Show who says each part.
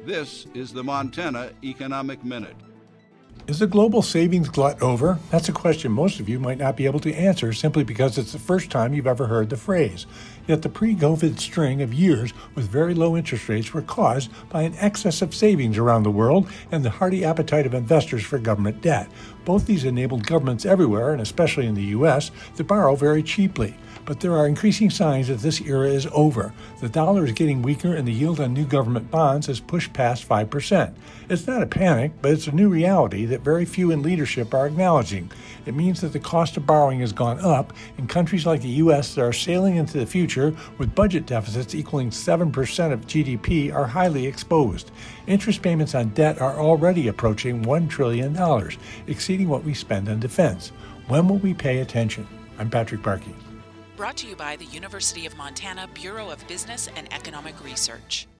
Speaker 1: This is the Montana Economic Minute.
Speaker 2: Is the global savings glut over? That's a question most of you might not be able to answer simply because it's the first time you've ever heard the phrase. Yet the pre-COVID string of years with very low interest rates were caused by an excess of savings around the world and the hearty appetite of investors for government debt. Both these enabled governments everywhere, and especially in the U.S., to borrow very cheaply. But there are increasing signs that this era is over. The dollar is getting weaker and the yield on new government bonds has pushed past 5%. It's not a panic, but it's a new reality that very few in leadership are acknowledging. It means that the cost of borrowing has gone up, and countries like the U.S. that are sailing into the future with budget deficits equaling 7% of GDP are highly exposed. Interest payments on debt are already approaching $1 trillion, exceeding what we spend on defense. When will we pay attention? I'm Patrick Barkey.
Speaker 3: Brought to you by the University of Montana Bureau of Business and Economic Research.